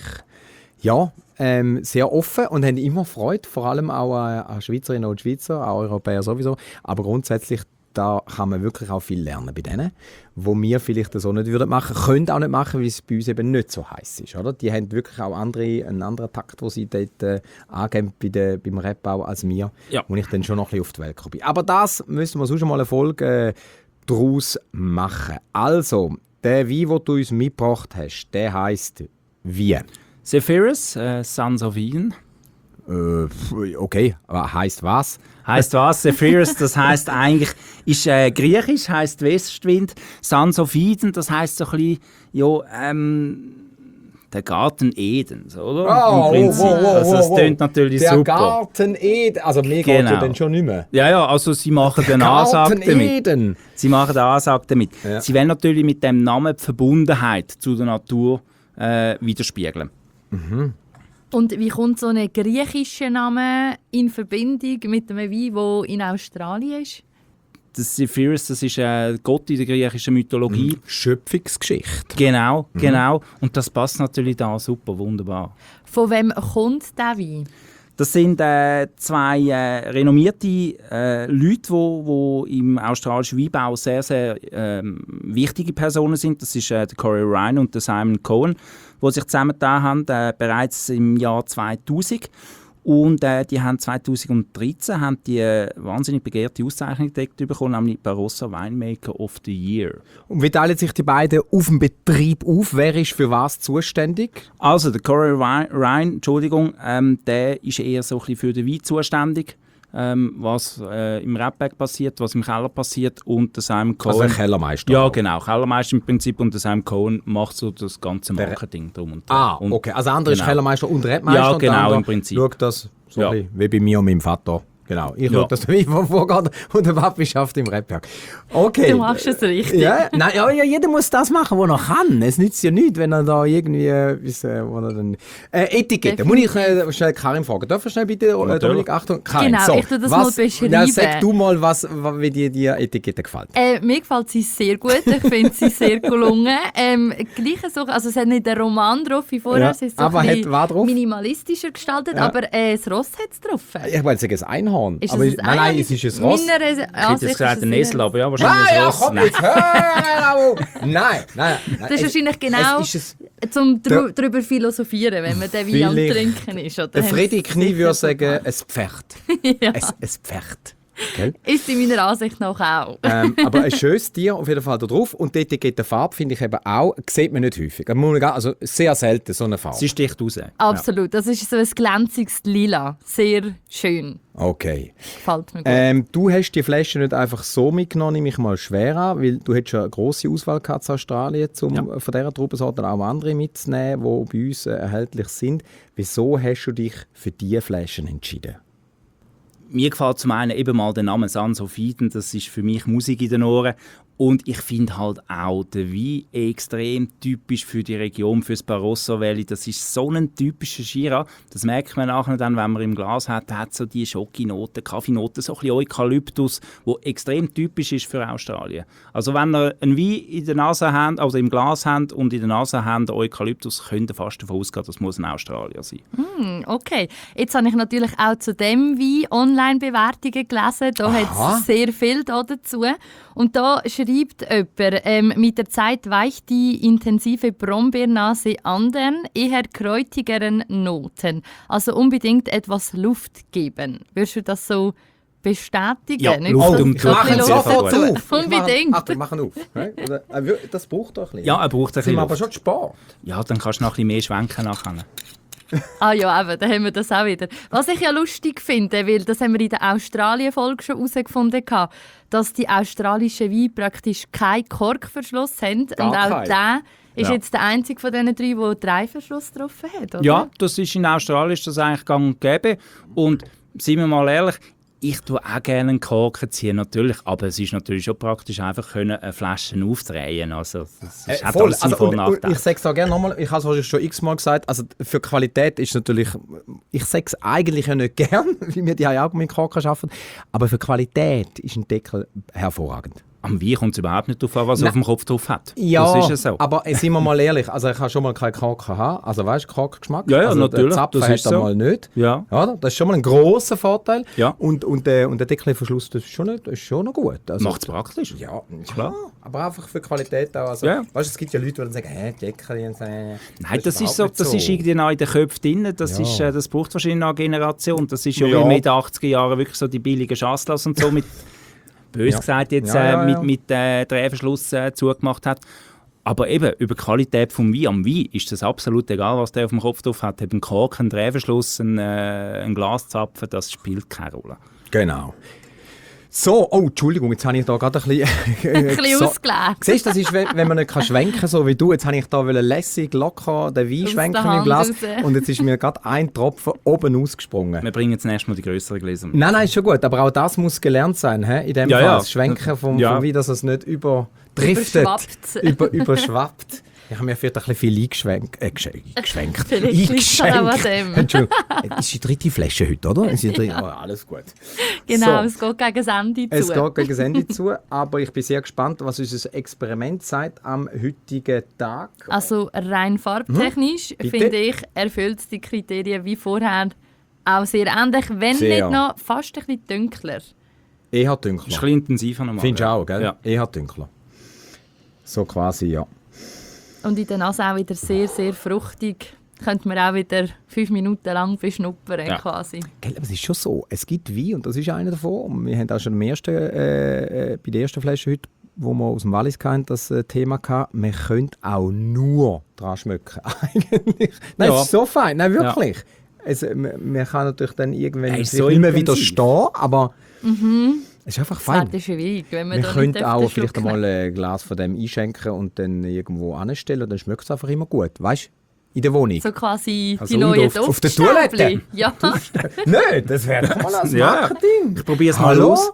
sehr offen und haben immer Freude, vor allem auch an Schweizerinnen und Schweizer, auch Europäer sowieso. Aber grundsätzlich, da kann man wirklich auch viel lernen bei denen, wo wir vielleicht so nicht würden machen, können auch nicht machen, weil es bei uns eben nicht so heiß ist, oder? Die haben wirklich auch einen anderen Takt, den sie dort angeben beim Rebbau als wir, wo ich dann schon noch ein bisschen auf die Welt komme. Aber das müssen wir sonst mal eine Folge daraus machen. Also, der Wein, den du uns mitgebracht hast, der heisst wie? Zephyrus, Sons of Ian. Okay, aber heisst was? Heisst was? Zephyrus, das heisst eigentlich, ist griechisch, heisst Westwind. Sons of Eden, das heisst so ein bisschen, ja, der Garten Edens, oder? Im Prinzip. Also das tönt natürlich der super. Der Garten Eden, also mir geht ja dann schon nicht mehr. Ja, also sie machen den Ansage damit. Eden. Sie machen den Ansage damit. Ja. Sie wollen natürlich mit dem Namen die Verbundenheit zu der Natur widerspiegeln. Mhm. Und wie kommt so ein griechischer Name in Verbindung mit einem Wein, der in Australien ist? Das Zephyrus, das ist ein Gott in der griechischen Mythologie. Schöpfungsgeschichte. Genau. Und das passt natürlich da super, wunderbar. Von wem kommt der Wein? Das sind zwei renommierte Leute, die im australischen Weinbau sehr, sehr wichtige Personen sind. Das ist der Corey Ryan und der Simon Cohen, die sich zusammengetan haben, bereits im Jahr 2000. Und die haben 2013 die wahnsinnig begehrte Auszeichnung bekommen, nämlich Barossa Winemaker of the Year. Und wie teilen sich die beiden auf dem Betrieb auf? Wer ist für was zuständig? Also der Corey Ryan, der ist eher so ein bisschen für den Wein zuständig, was im Rebberg passiert, was im Keller passiert, und der Simon Cohen. Also ein Kellermeister. Ja, genau, Kellermeister im Prinzip, und der Simon Cohen macht so das ganze Marketing drum und dran. Okay. Also der andere ist Genau. Kellermeister und Rebmeister. Ja, und der genau, andere im Prinzip. Schaut das so Ja. ein bisschen wie bei mir und meinem Vater. Genau. Ich schaue, dass der Wein vorgeht und der Papi schafft im Rebberg. Okay. Du machst es richtig. Ja, nein, ja, jeder muss das machen, was er kann. Es nützt ja nichts, wenn er da irgendwie wo er dann Etikette. Muss ich schnell Karin fragen? Darf ich schnell bitte, Dominik, Achtung? Karin, Genau, so, ich tu das mal beschreiben. Ja, sag du mal, wie dir die Etikette gefällt. Mir gefällt sie sehr gut. Ich finde sie sehr gelungen. Gleiche Sache, also es hat nicht den Roman drauf wie vorher, Ja, es ist so aber ein hat bisschen was drauf? minimalistischer gestaltet, Ja. aber das Ross hat es drauf. Ich wollte sagen, ein Einhorn. Ist aber es ein nein, es ist ein Ross. Ich hätte jetzt gesagt, ein Esel, aber ja, wahrscheinlich ein Ross. Komm jetzt, hör auf! Nein. Das ist wahrscheinlich genau Es ist zum darüber philosophieren, wenn man den Wein am Vielleicht. Trinken ist. Oder der haben Freddy sie Knie sicher würde so sagen, gemacht. ein Pferd. Ja. Ein Pferd. Gell? Ist in meiner Ansicht nach auch. Aber ein schönes Tier auf jeden Fall da drauf. Und die Etikettenfarbe finde ich eben auch, sieht man nicht häufig. Also sehr selten so eine Farbe. Sie sticht raus. Absolut. Das ist so ein glänziges Lila. Sehr schön. Okay. Gefällt mir gut. Du hast die Flasche nicht einfach so mitgenommen, nehme ich mal schwer an, weil du hättest schon eine grosse Auswahl gehabt in Australien, von dieser Traubensorte auch andere mitzunehmen, die bei uns erhältlich sind. Wieso hast du dich für diese Flaschen entschieden? Mir gefällt zum einen eben mal der Name Sons of Eden, das ist für mich Musik in den Ohren. Und ich finde halt auch den Wein extrem typisch für die Region, für das Barossa Valley. Das ist so ein typischer Shiraz. Das merkt man nachher dann, wenn man im Glas hat so die Schokinoten, Kaffeenoten, so ein bisschen Eukalyptus, wo extrem typisch ist für Australien. Also wenn ihr einen Wein in der Nase habt, also im Glas habt und in der Nase habt Eukalyptus, könnt ihr fast davon ausgehen, das muss ein Australier sein. Okay, jetzt habe ich natürlich auch zu dem Wein Online-Bewertungen gelesen. Da hat es sehr viel dazu. Und da schreibt jemand, mit der Zeit weicht die intensive Brombeernase anderen, eher kräutigeren Noten. Also unbedingt etwas Luft geben. Würdest du das so bestätigen? Ja, Nicht Luft so- und so ein Machen bisschen sofort Luft. auf. Unbedingt. Achtung, machen auf. Das braucht doch ein bisschen. Ja, er braucht ein Sind bisschen wir aber Luft. schon gespart. Ja, dann kannst du noch ein bisschen mehr schwenken nachher. Ah ja, eben, da haben wir das auch wieder. Was ich ja lustig finde, weil das haben wir in der Australien-Folge schon herausgefunden, dass die australischen Weine praktisch keinen Korkverschluss haben. Gar Und auch keinen. der ist Ja. jetzt der einzige von diesen drei, der drei Verschluss drauf hat, oder? Ja, das ist in Australien ist das eigentlich gang und gäbe. Und seien wir mal ehrlich, ich tue auch gerne einen Korken ziehen, natürlich. Aber es ist natürlich schon praktisch, einfach können eine Flasche aufdrehen. Also, das hat Voll. alles seinen Vor- und und Nachteil. ich sage es auch gerne nochmal, ich habe es schon x-mal gesagt, also für Qualität ist natürlich, ich sage es eigentlich ja nicht gern, weil wir die auch mit Korken arbeiten, aber für Qualität ist ein Deckel hervorragend. Am Wein kommt es überhaupt nicht darauf an, was er auf dem Kopf drauf hat. Ja, das ist ja so. aber sind wir mal ehrlich, also ich habe schon mal keinen Korken haben, also weißt du, Korkengeschmack? Ja, ja, also natürlich, Der Zapfen das hat ist er so. mal nicht. Ja. Oder? Das ist schon mal ein grosser Vorteil. Ja. Und der Deckelverschluss, das ist schon noch gut. Also, Macht es praktisch. Ja, Klar. ja, aber einfach für Qualität auch. Also, Ja. weißt, es gibt ja Leute, die dann sagen, Deckel und so. Nein, das ist überhaupt so, nicht das ist irgendwie noch in den Köpfen drin. Das, Ja. das braucht wahrscheinlich noch eine Generation. Das ist ja, Ja. wie man in den 80er Jahren wirklich so die billigen Chasselas und so mit, bös Ja. gesagt, jetzt Ja. mit Drehverschluss zugemacht hat. Aber eben, über die Qualität vom Wein, am Wein ist das absolut egal, was der auf dem Kopf drauf hat. Ein Kork, ein Drehverschluss, ein Glaszapfen, das spielt keine Rolle. Genau. So, oh, Entschuldigung, jetzt habe ich da gerade ein bisschen... Ein bisschen ausgelegt. Siehst du, das ist, wenn man nicht schwenken kann, so wie du. Jetzt habe ich da lässig, locker den Wein Aus schwenken der im Hand Glas. raus. Und jetzt ist mir gerade ein Tropfen oben ausgesprungen. Wir bringen jetzt erst mal die grösseren Gläser mit. Nein, ist schon gut, aber auch das muss gelernt sein, in dem Ja, Fall. ja. Das Schwenken vom Wein, dass es nicht überdriftet. Überschwappt. Ich habe mir vielleicht ein bisschen viel eingeschwenkt. Vielleicht liegt es auch an dem. Entschuldigung. Es ist die dritte Flasche heute, oder? Alles gut. Genau, So. es geht gegen das Ende zu. Es geht gegen das Ende zu, aber ich bin sehr gespannt, was unser Experiment sagt am heutigen Tag. Also rein farbtechnisch, Bitte? finde ich, erfüllt es die Kriterien wie vorher auch sehr ähnlich, wenn Sehr. nicht noch fast ein bisschen dunkler. Eher Das ist ein dunkler. bisschen intensiver nochmal. Findest du auch, gell? Ja. Eher dunkler. So quasi, ja. Und in der Nase auch wieder sehr, sehr fruchtig. Könnte man auch wieder 5 Minuten lang beschnuppern, Ja. quasi. Gell, aber es ist schon so, es gibt Wein und das ist einer davon. Und wir haben auch schon bei der ersten Flasche heute, wo wir aus dem Wallis hatten, das Thema gehabt. Man könnte auch nur dran schmecken, eigentlich. Nein, Ja. es ist so fein, nein, wirklich. Man kann natürlich dann irgendwann Er ist vielleicht so nicht mehr intensiv. widerstehen, aber es ist einfach fein. Das ist ein Weg, wenn man Wir da können nicht auch den vielleicht Schluck einmal ein Glas von dem einschenken und dann irgendwo anstellen. Dann schmeckt es einfach immer gut. Weißt du? In der Wohnung. So quasi Also die neue Umduft auf der Duftstäbli. Toilette. Ja, Nein, das wäre doch mal ein Ja. Marketing. Ich probiere es mal Hallo? aus.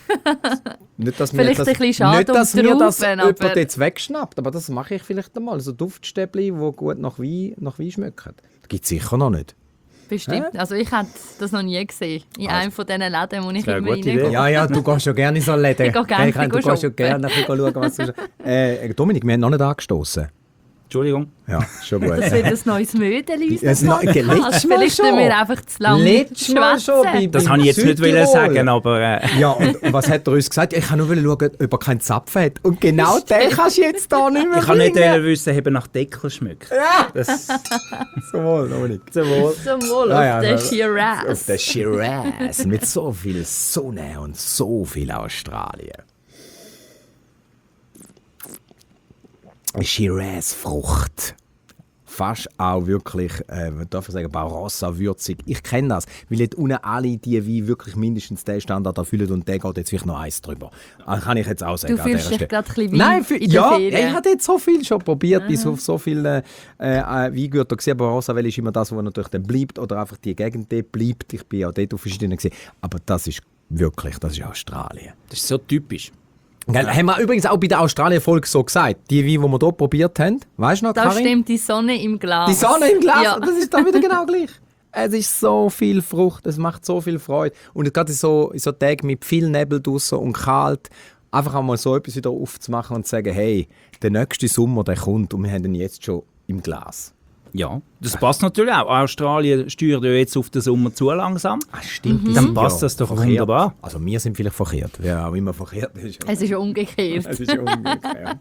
Nicht, dass Vielleicht mir ein bisschen schade nicht, dass um mir das Trauben, jemand aber- jetzt wegschnappt, aber das mache ich vielleicht einmal. So Duftstäbli, die gut nach Wein schmecken. Das gibt es sicher noch nicht. bestimmt. Also ich hätte das noch nie gesehen. In einem von diesen Läden, wo ich wäre immer eine gute reingehe. Idee. Ja, du gehst schon gerne in so Läden. Ich gehe gerne Du gehst shoppen. schon gerne schauen, was du... Dominik, wir haben noch nicht angestoßen. Entschuldigung. Ja, schon gut. Das wird ein neues Mödeli. Ja, letztes Mal Vielleicht schon. tun wir einfach zu lange Letztes Mal schon schwätzen. Das wollte ich jetzt nicht Südtirol. sagen, aber Ja, und was hat er uns gesagt? Ich kann nur schauen, ob er keinen Zapfen hat. Und genau den kannst du jetzt hier nicht mehr ich kann nicht bringen. wissen, ob er nach Deckel schmeckt. Ja, Das so wohl, Dominik. zum Wohl. Zum Wohl Ah, ja, auf der auf Shiraz. der Shiraz mit so viel Sonne und so viel Australien. Shiraz-Frucht. Fast auch wirklich, darf ich sagen, Barossa würzig. Ich kenne das, weil jetzt unten alle die wie wirklich mindestens den Standard erfüllen und der geht jetzt vielleicht noch eins drüber. Kann ich jetzt auch sagen. Du an dieser fühlst dich Stelle. gerade ein bisschen wie Nein, in der ja, Ferien. ich habe jetzt so viel schon probiert, so viele Weingüter gesehen. Barossa Valley ist immer das, wo natürlich dann bleibt oder einfach die Gegend dort bleibt. Ich bin auch dort auf verschiedenen gesehen. Aber das ist wirklich, das ist Australien. Das ist so typisch. Gell, haben wir übrigens auch bei der Australien-Folge so gesagt. Die Weine, die wir hier probiert haben. Weißt du noch, Da Karin? stimmt die Sonne im Glas. Die Sonne im Glas, Ja. das ist da wieder genau gleich. Es ist so viel Frucht, es macht so viel Freude. Und gerade in so Tagen mit viel Nebel draussen und kalt, einfach einmal so etwas wieder aufzumachen und zu sagen, hey, der nächste Sommer, der kommt und wir haben ihn jetzt schon im Glas. Ja, das passt natürlich auch. Australien steuert ja jetzt auf den Sommer zu langsam. Stimmt. Dann passt das doch verkehrt. wunderbar. Also wir sind vielleicht verkehrt, wer auch immer verkehrt ist. Es ist umgekehrt. Es ist ja umgekehrt.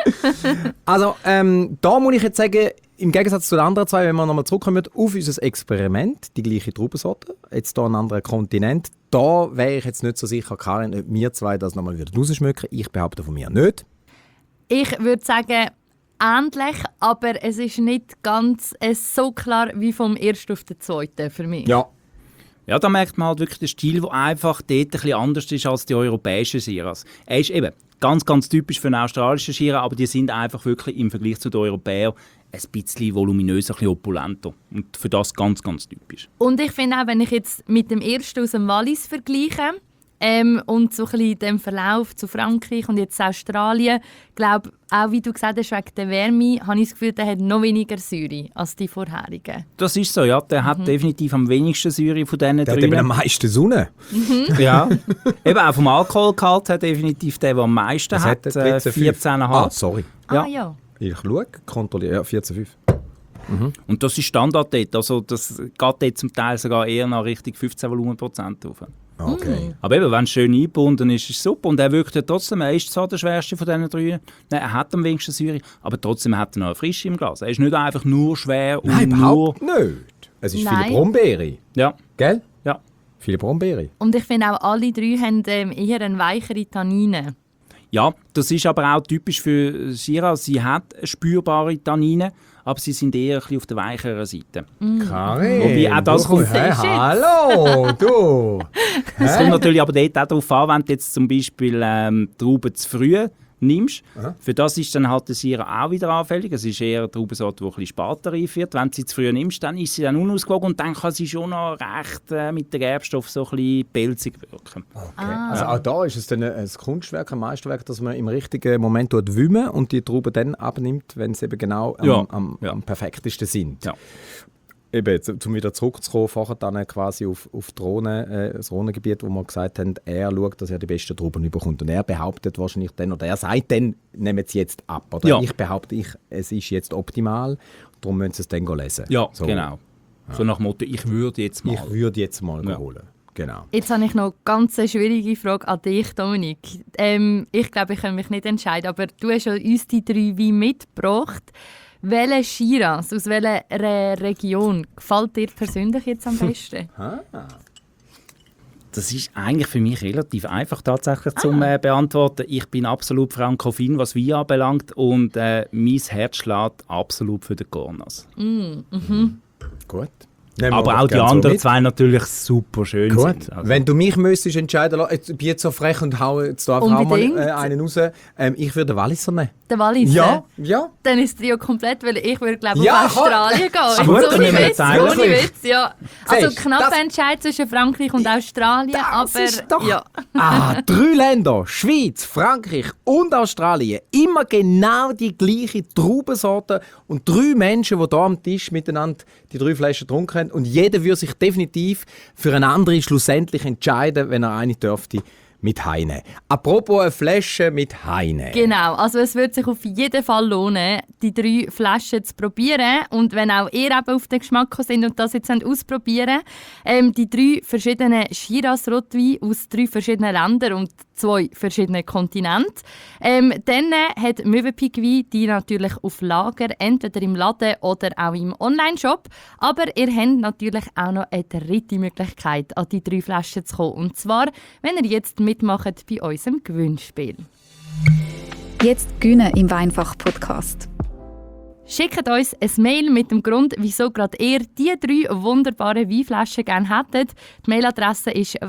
Also, da muss ich jetzt sagen, im Gegensatz zu den anderen zwei, wenn wir nochmal zurückkommen auf unser Experiment, die gleiche Traubensorte, jetzt hier ein anderer Kontinent, da wäre ich jetzt nicht so sicher, Karin, ob wir zwei das nochmal rausschmecken. Ich behaupte von mir nicht. Ich würde sagen, ähnlich, aber es ist nicht ganz so klar wie vom ersten auf den zweiten für mich. Ja. Ja, da merkt man halt wirklich den Stil, der einfach dort ein bisschen anders ist als die europäischen Shiraz. Er ist eben ganz, ganz typisch für einen australischen Shiraz, aber die sind einfach wirklich im Vergleich zu den Europäern ein bisschen voluminöser, ein bisschen opulenter. Und für das ganz, ganz typisch. Und ich finde auch, wenn ich jetzt mit dem ersten aus dem Wallis vergleiche und so ein bisschen den Verlauf zu Frankreich und jetzt Australien, glaube auch, wie du gesagt hast, wegen der Wärme, habe ich das Gefühl, der hat noch weniger Säure als die vorherigen. Das ist so, ja. Der hat definitiv am wenigsten Säure von diesen Der hat eben am drei. meisten Sonne. Ja. Eben auch vom Alkoholgehalt hat definitiv der am meisten Das hat. hat 14,5. Ah, sorry. Ja. Ah ja. Ich schaue, kontrolliere. Ja, 14,5. Und das ist Standard dort. Also das geht dort zum Teil sogar eher nach Richtung 15 Volumenprozent rauf. Okay. Aber eben, wenn es schön eingebunden ist, ist es super. Und er wirkt ja trotzdem, er ist zwar der schwerste von diesen drei. Nein, er hat am wenigsten Säure, aber trotzdem hat er noch eine Frische im Glas. Er ist nicht einfach nur schwer und Nein, nur... überhaupt nicht. Es ist Nein. viele Brombeere. Ja, Gell? ja. Viele Brombeere. Und ich finde auch, alle drei haben eher eine weichere Tannine. Ja, das ist aber auch typisch für Syrah. Sie hat spürbare Tannine, aber sie sind eher ein bisschen auf der weicheren Seite. Karin, Wobei auch das kommt. Hey, hallo, du! Es kommt natürlich aber dort auch darauf an, wenn du jetzt zum Beispiel Trauben zu früh nimmst. Für das ist dann halt der Syrah auch wieder anfällig. Es ist eher eine Traubensorte, die ein bisschen später reif wird. Wenn du sie zu früh nimmst, dann ist sie dann unausgewogen und dann kann sie schon noch recht mit dem Gerbstoff so ein bisschen pelzig wirken. Okay. Also auch da ist es dann ein Kunstwerk, ein Meisterwerk, dass man im richtigen Moment wümmen und die Trauben dann abnimmt, wenn sie eben genau am perfektesten sind. Ja. Eben, um wieder zurückzukommen, vorher dann quasi auf die Rhone, das Rhonengebiet, wo wir gesagt haben, er schaut, dass er die besten Trauben bekommt. Und er behauptet wahrscheinlich dann, oder er sagt dann, nehmen Sie jetzt ab. Oder ja. Ich behaupte, es ist jetzt optimal, darum müssen Sie es dann lesen. Ja, so. Genau. Ja. So nach dem Motto, ich würde jetzt mal holen. Genau. Jetzt habe ich noch eine ganz schwierige Frage an dich, Dominik. Ich glaube, ich kann mich nicht entscheiden, aber du hast uns die 3 Weine mitgebracht. Welche Shiraz aus welcher Region gefällt dir persönlich jetzt am besten? Das ist eigentlich für mich relativ einfach tatsächlich zum beantworten. Ich bin absolut frankophil, was Wein anbelangt, und mein Herz schlägt absolut für den Cornas. Gut. Aber auch die anderen 2 natürlich super schön sind. Also. Wenn du mich müsstest entscheiden lassen, ich bin jetzt so frech und hau jetzt da einfach auch mal einen raus, ich würde den Walliser nehmen. Den Walliser? Ja. Dann ist das Trio komplett, weil ich würde glaube auf Australien gehen. Gut, dann nehmen wir jetzt ohne Witz, ja. Also knapp Entscheid zwischen Frankreich und Australien, das aber ist doch, ja. 3 Länder, Schweiz, Frankreich und Australien, immer genau die gleiche Traubensorte und 3 Menschen, die hier am Tisch miteinander die 3 Flaschen getrunken haben, und jeder würde sich definitiv für eine andere schlussendlich entscheiden, wenn er eine dürfte mit Heine. Apropos eine Flasche mit Heine. Genau, also es wird sich auf jeden Fall lohnen, die 3 Flaschen zu probieren. Und wenn auch ihr eben auf den Geschmack sind und das jetzt ausprobieren, die 3 verschiedenen Shiraz-Rotweine aus 3 verschiedenen Ländern und 2 verschiedenen Kontinenten. Dann hat Mövenpick Wein die natürlich auf Lager, entweder im Laden oder auch im Online-Shop. Aber ihr habt natürlich auch noch eine dritte Möglichkeit, an die 3 Flaschen zu kommen. Und zwar, wenn ihr jetzt mitmacht bei unserem Gewinnspiel. Jetzt gewinnen im Weinfach-Podcast. Schickt uns ein Mail mit dem Grund, wieso gerade ihr die 3 wunderbaren Weinflaschen gerne hättet. Die Mailadresse ist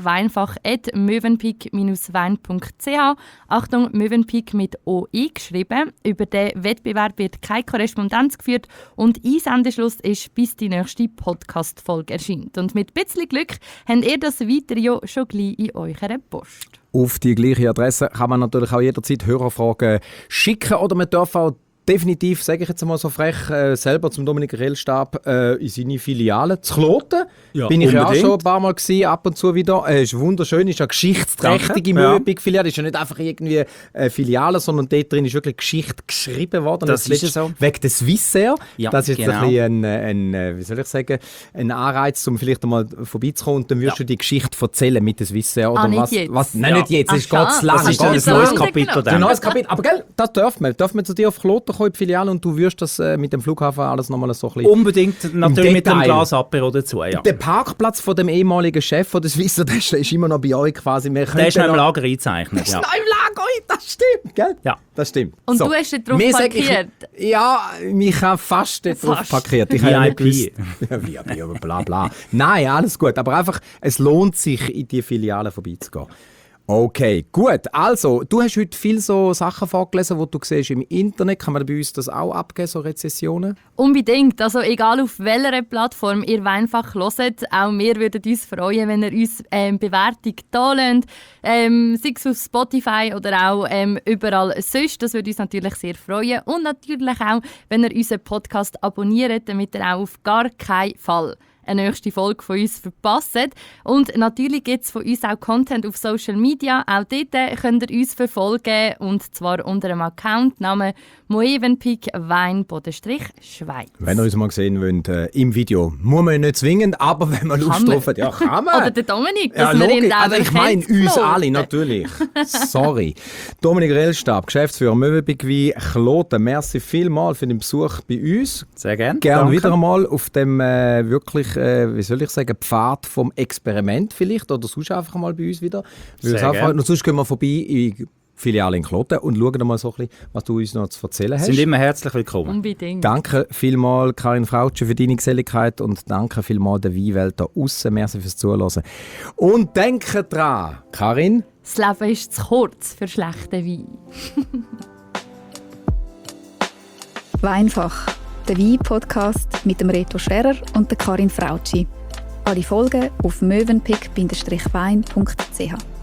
weinfach@mövenpick-wein.ch. Achtung, Mövenpick mit OE geschrieben. Über den Wettbewerb wird keine Korrespondenz geführt und Einsendeschluss ist, bis die nächste Podcast-Folge erscheint. Und mit ein bisschen Glück habt ihr das Weintrio schon gleich in eurer Post. Auf die gleiche Adresse kann man natürlich auch jederzeit Hörerfragen schicken, oder man darf auch definitiv, sage ich jetzt mal so frech, selber zum Dominik Rellstab in seine Filiale zu Kloten. Ja, bin ich ja auch unbedingt. schon ein paar Mal gewesen, ab und zu wieder. Ist wunderschön, ist eine geschichtsträchtige Mövenpick-Filiale. Ist ja nicht einfach irgendwie eine Filiale, sondern dort drin ist wirklich Geschichte geschrieben worden. Das ist so. Wegen des Swissair. Ja, das ist jetzt genau. ein bisschen wie soll ich sagen, ein Anreiz, um vielleicht einmal vorbeizukommen, und dann würdest du die Geschichte erzählen mit dem Swissair. Oder nicht was? jetzt? Nein, nicht jetzt, es ist Ach, ganz lang. Das ist ganz ein neues lang. Kapitel. ein neues Kapitel. Aber gell, das darf man. Darf man zu dir auf Kloten kommen, in die Filiale, und du wirst das mit dem Flughafen alles nochmal so ein bisschen... Unbedingt, natürlich mit dem Detail. Glas Apero dazu, ja. Der Parkplatz von dem ehemaligen Chef von der Swissair, der ist immer noch bei euch quasi. Der ist noch im Lager eingezeichnet. Ist Ja. noch im Lager, das stimmt, gell? Ja. Das stimmt. Und du hast dort drauf Mir sag ich- parkiert? Ja, mich habe fast dort drauf Fast. parkiert. Ich habe ja nicht VIP. gewusst. Ja, VIP, aber bla bla. Nein, alles gut. Aber einfach, es lohnt sich, in die Filiale vorbeizugehen. Okay, gut. Also, du hast heute viele so Sachen vorgelesen, die du siehst im Internet. Kann man bei uns das auch abgeben, so Rezessionen? Unbedingt. Also egal auf welcher Plattform ihr Weinfach hört, auch wir würden uns freuen, wenn ihr uns Bewertung da lasst. Sei es auf Spotify oder auch überall sonst. Das würde uns natürlich sehr freuen. Und natürlich auch, wenn ihr unseren Podcast abonniert, damit ihr auch auf gar keinen Fall eine nächste Folge von uns verpasst. Und natürlich gibt es von uns auch Content auf Social Media. Auch dort könnt ihr uns verfolgen, und zwar unter dem Accountnamen Mövenpick-Wein-Schweiz. Wenn ihr uns mal sehen wollt, im Video, muss man nicht zwingend, aber wenn man Lust drauf hat, ja, kann man. Oder der Dominik, Ja, dass wir ihn logisch. auch Also ich meine kennt, uns Kloten. alle, natürlich. Sorry. Dominik Rellstab, Geschäftsführer Mövenpick Wein Kloten. Merci vielmals für den Besuch bei uns. Sehr gerne. Gerne Danke. wieder einmal auf dem wirklich, wie soll ich sagen, Pfad vom Experiment vielleicht. Oder sonst einfach mal bei uns wieder. Sehr gerne. Und sonst gehen wir vorbei in Filiale in Kloten und schauen mal so ein bisschen, was du uns noch zu erzählen hast. Sie sind immer herzlich willkommen. Unbedingt. Danke vielmals, Karin Frautsche, für deine Geselligkeit und danke vielmals der Weinwelt da aussen. Merci fürs Zuhören. Und denke dran, Karin. Das Leben ist zu kurz für schlechten Wein. Weinfach, der Wein-Podcast mit dem Reto Scherer und der Karin Frautschi. Alle Folgen auf mövenpick-wein.ch.